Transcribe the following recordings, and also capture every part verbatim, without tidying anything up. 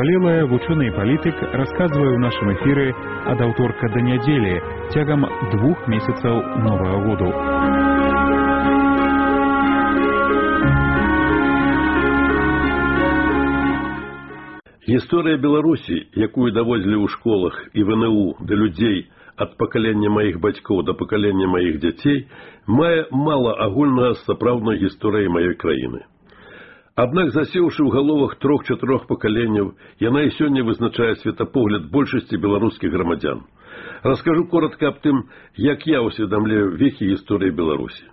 Забалелая вучоны і палітык расказвае ў нашым эфіры ад аўторка да нядзелі цягам двух месяцаў новага году. Гісторыя Беларусі, якую даводзілі ў школах і в эн у да людзей ад пакалення маіх бацькоў да пакалення маіх дзяцей, мае мала агульнага з сапраўднай гісторыяй маёй краіны. Аднак, засеўшы ў галовах трох-чатырох пакаленняў, яна і сёння вызначае светапогляд большасці беларускіх грамадзян. Раскажу коротка аб тым, як я усведамляю вехі гісторыі Беларусі.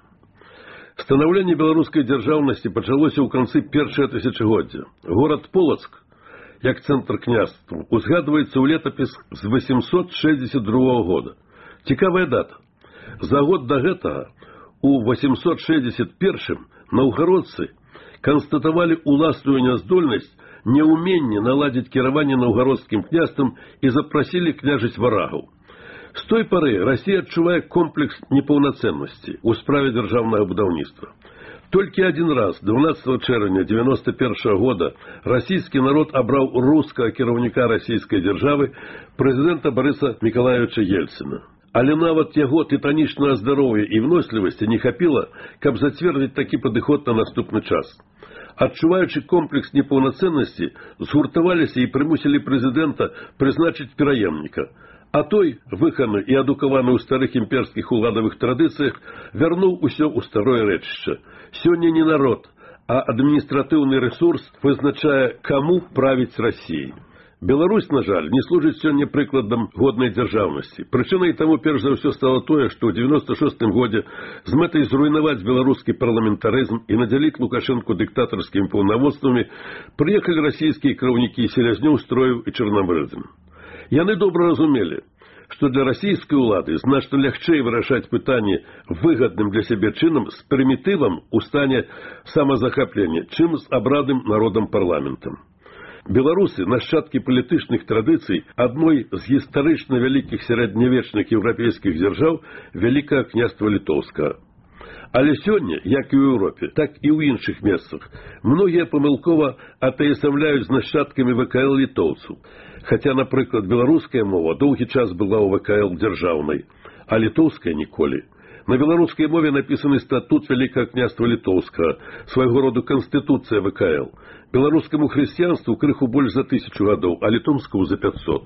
Станаўленне беларускай дзяржаўнасці пачалося ў канцы першага тысячагоддзя. Горад Полацк, як цэнтр княства, узгадваецца ў летапіс з восемьсот шэсцьдзесят другога года. Цікавая дата. За год да гэтага, у восемьсот шэсцьдесят першым, наўгародцы канстатавалі уласную няздольнасць, неуменне наладзіць кіраванне наўгародскім княствам і запрасілі княжыць варагаў. З той пары Расія адчувае комплекс непаўнацэннасці ў справе дзяржаўнага будаўніцтва. Толькі адзін раз, дванаццатага чэрвеня дзевяносто першага года, расійскі народ абраў рускага кіраўніка расійскай дзяржавы, прэзідэнта Барыса Мікалаевіча Ельцына. Але нават яго тытанічнага здароўя і внослівасці не хапіла, каб зацвердзіць такі падыход на наступны час. Адчуваючы комплекс непаўнацэннасці, згуртаваліся і прымусілі прэзідэнта прызначыць пераемніка. А той, выханы і адукаваны ў старых імперскіх уладавых традыцыях, вярнуў усё ў старое рэчышча. Сёння не народ, а адміністратыўны рэсурс вызначае, каму правіць Расіяй. Беларусь, на жаль, не служыць сёння прыкладам годнай дзяржаўнасці. Прычынай таму перш за ўсё стала тое, што ў девяносто шостым годзе з мэтай зруйнаваць беларускі парламентарызм і надзяліць Лукашэнку дыктатарскімі паўнамоцтвамі прыехалі расійскія кіраўнікі Селязнёў, Строеў і Чарнамырдзін. Яны добра разумелі, што для расійскай улады значна лягчэй вырашаць пытанні выгадным для сябе чынам з прымітывам у стане самазахаплення, чым з абрадным народам парламентам. Беларусы, нашчадкі палітычных традыцый адной з гістарычна вялікіх сярэднявечных еўрапейскіх дзяржаў Вялікага княства Літоўскага. Але сёння, як і ў Еўропе, так і ў іншых месцах, многія памылкова атаясамляюць з нашчадкамі вэ ка эл літоўцаў. Хаця, напрыклад, беларуская мова доўгі час была ў вэ ка эл дзяржаўнай, а літоўская ніколі. На беларускай мове напісаны статут Вялікага княства Літоўскага, свайго роду канстытуцыя вэ ка эл. Беларускаму хрысціянству крыху больш за тысячу гадоў, а літоўскаму за пятьсот.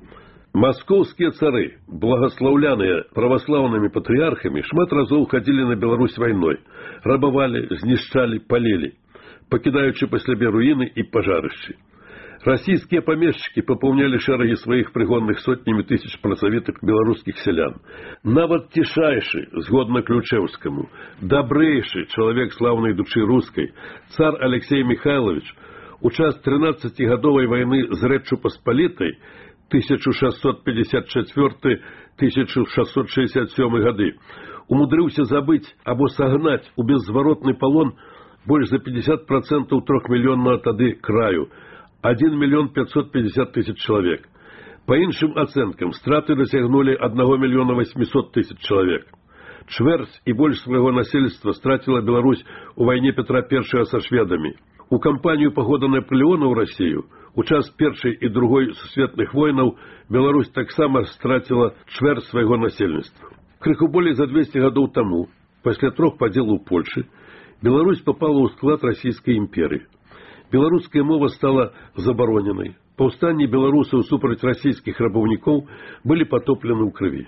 Маскоўскія цары, благаслаўляныя праваслаўнымі патрыярхамі, шмат разоў хадзілі на Беларусь вайной, рабавалі, знішчалі, палілі, пакідаючы па сябе руіны і пажарышчы. Расійскія памешчыкі папаўнялі шэрагі сваіх прыгонных сотнямі тысяч працавітых беларускіх сялян. Нават цішайшы, згодна Ключэўскаму, дабрэйшы чалавек слаўнай души рускай, цар Алексей Михайлович, у час трынаццацігадовай вайны з Рэччу Паспалітай тысяча шэсцьсот пятьдесят четвёрты — тысяча шэсцьсот шэсцьдесят сёмы гады, умудрыўся забыць або сагнаць у беззваротны палон больш за пятьдесят процентаў трохмільённага тады краю, один миллион пятьсот пятьдесят тысяч человек. По іншым ацэнкам, страты дасягнулі аднаго мільёна восьмісот тысяч человек. Чвэрць і больш свайго насельніцтва страціла Беларусь у вайне Петра Першага са шведамі. У кампанію пахода Наполеона ў Расію у час першай і другой сусветных войнаў Беларусь таксама страціла чвэрць свайго насельніцтва. Крыху болей за двести гадоў таму, пасля трох падзелаў Польшы, Беларусь попала ў склад расійскай імперыі. Беларуская мова стала забароненай. Паўстанні беларусаў супраць расійскіх рабаўнікоў былі патоплены ў крыві.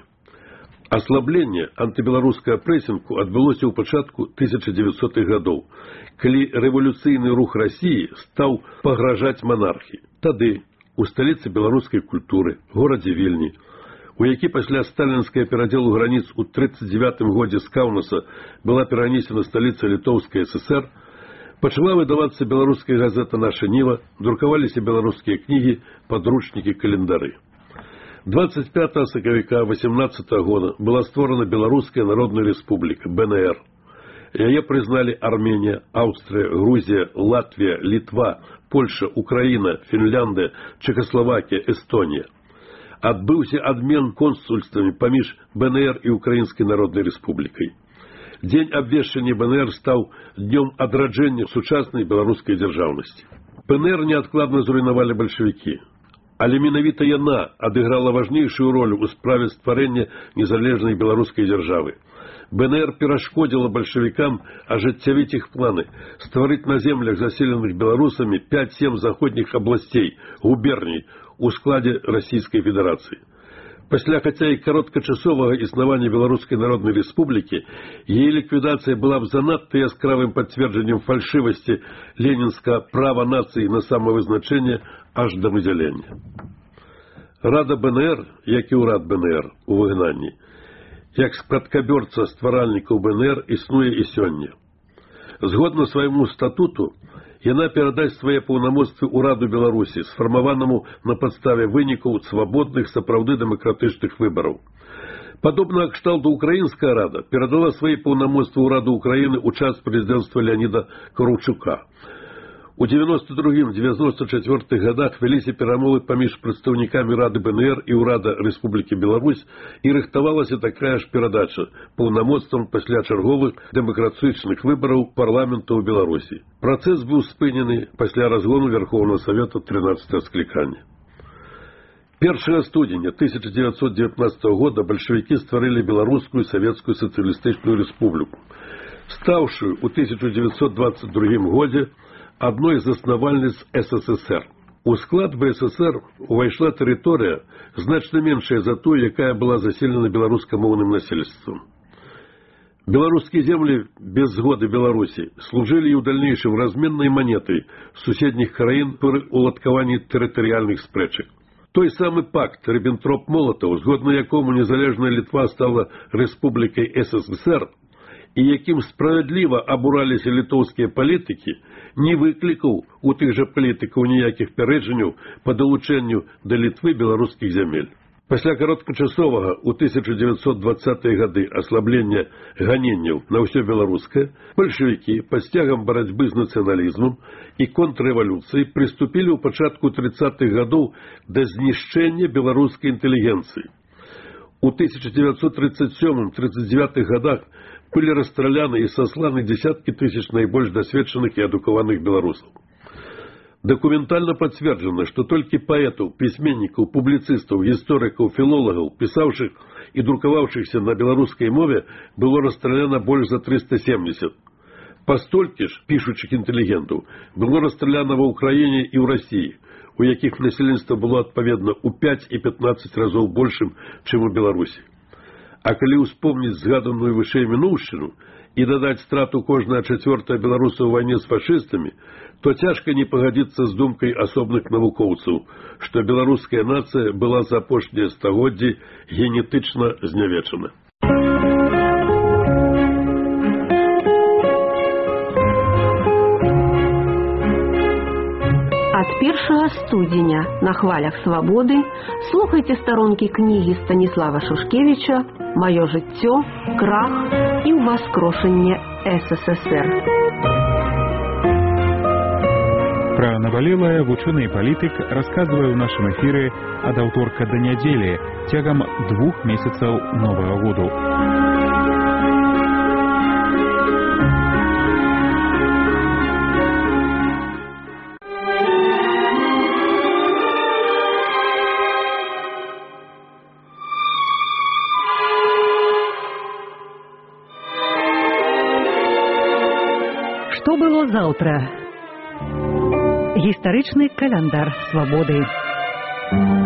Аслабленне антыбеларускага прэсінгу адбылося ў пачатку тысяча дзевяцьсотых гадоў, калі рэвалюцыйны рух Расіі стаў пагражаць манархіі. Тады у сталіцы беларускай культуры, горадзе Вільні, у які пасля сталінскага перадзелу граніц у тридцать девятым годзе з Каўнаса была перанесена сталіца Літоўскай эс эсэр, пачала выдавацца беларуская газета «Наша Ніва», друкаваліся беларускія кнігі, падручнікі, календары. двадцать пятага сакавіка восемнадцатага года была створана Беларуская Народная Республика, бэ эн эр. Яе прызналі Арменія, Аўстрыя, Грузія, Латвія, Літва, Польша, Украіна, Фінляндыя, Чэкаславакія, Эстонія. Адбыўся адмен консульствамі паміж бэ эн эр і Украінскай Народнай Рэспублікай. Дзень абвешчання бэ эн эр стаў днём адраджэння сучаснай беларускай дзяржаўнасці. БНР неадкладна зруйнавалі бальшавікі. Але менавіта яна адыграла важнейшую роль у справе стварэння незалежнай беларускай дзяржавы. БНР перашкодзіла бальшавікам ажыццявіць іх планы, стварыць на землях, заселеных беларусамі, пяць-сем заходніх абласцей, губерній у складзе Расійскай Федэрацыі. Пасля хаця і кароткачасовага існавання Беларускай Народнай Рэспублікі, яе ліквідацыя была б занадта яскравым пацверджаннем фальшывасці ленінскага права нацыі на самавызначэнне аж да выдзялення. Рада БНР, як і ўрад БНР у выгнанні, як спадкабёрца стваральнікаў БНР існуе і сёння. Згодна свайму статуту, яна перадасць свае паўнамоцтвы ўраду Беларусі, сфармаванаму на падставе вынікаў свабодных сапраўды дэмакратычных выбараў. Падобна кшталту украінская рада перадала свае паўнамоцтвы ўраду Украіны ў час прэзідэнцтва Леаніда Караўчука. У дзевяноста другім — дзевяноста чацвёртых гадах вяліся перамовы паміж прадстаўнікамі рады БНР і ўрада Рэспублікі Беларусь, і рыхтавалася такая ж перадача паўнамоцтвам пасля чарговых дэмакратычных выбараў парламента ў Беларусі. Працэс быў спынены пасля разгону Верховнага Савета трынаццатага склікання. першага студзеня тысяча дзевяцьсот дзевятнаццатага года бальшавікі стварылі Беларускую Савецкую Сацыялістычную Рэспубліку, стаўшую ў тысяча дзевяцьсот дваццаць другім годзе адной з заснавальніц СССР. У склад БССР увайшла тэрыторыя, значна меншая за тую, якая была заселена беларускамоўным насельніцтвам. Беларускія землі без згоды Беларусі служылі і ў дальнейшым разменнай манетай суседніх краін пры уладкаванні тэрытарыяльных спрэчак. Той самы пакт Ріббентроп-Молатаў, згодна якому незалежная Літва стала рэспублікай СССР, і якім справядліва абураліся літоўскія палітыкі, не выклікаў у тых жа палітыкаў ніякіх пярэджанняў па далучэнню да Літвы беларускіх зямель. Пасля кароткачасовага ў тысяча дзевяцьсот дваццатыя гады аслаблення ганенняў на ўсё беларускае, бальшавікі пад сцягам барацьбы з нацыяналізмам і контррэвалюцыяй прыступілі ў пачатку трыццатых гадоў да знішчэння беларускай інтэлігенцыі. У тысяча дзевяцьсот трыццаць сёмым — трыццаць дзевятых гадах былі расстраляны і сасланы дзесяткі тысяч найбольш дасведчаных і адукаваных беларусаў. Дакументальна пацверджана, што толькі паэтаў, пісьменнікаў, публіцыстаў, гісторыкаў, філолагаў, пісаўшых і друкаваўшыхся на беларускай мове было расстраляна больш за трыста семдзесят. Па столькі ж пішучых інтэлігентаў было расстраляна ва ўкраіне і ў Расіі, у якіх насельніцтва было адпаведна ў пяць і пятнаццаць разоў большым, чым у Беларусі. А калі ўспомніць згаданую вышэй мінуўшчыну і дадаць страту кожнага чацвёртага беларуса ў вайне з фашыстамі, то цяжка не пагадзіцца з думкай асобных навукоўцаў, што беларуская нацыя была за апошнія стагоддзі генетычна знявечана. Ад першага студзеня на хвалях свабоды слухайце старонкі кнігі Станіслава Шушкевіча «Маё жыццё, крах і ўваскрошэнне СССР». Пра навалелае вучоны і палітык расказвае ў нашым эфіры ад аўторка да нядзелі цягам двух месяцаў новага году. Што было заўтра? Гістарычны каляндар свабоды.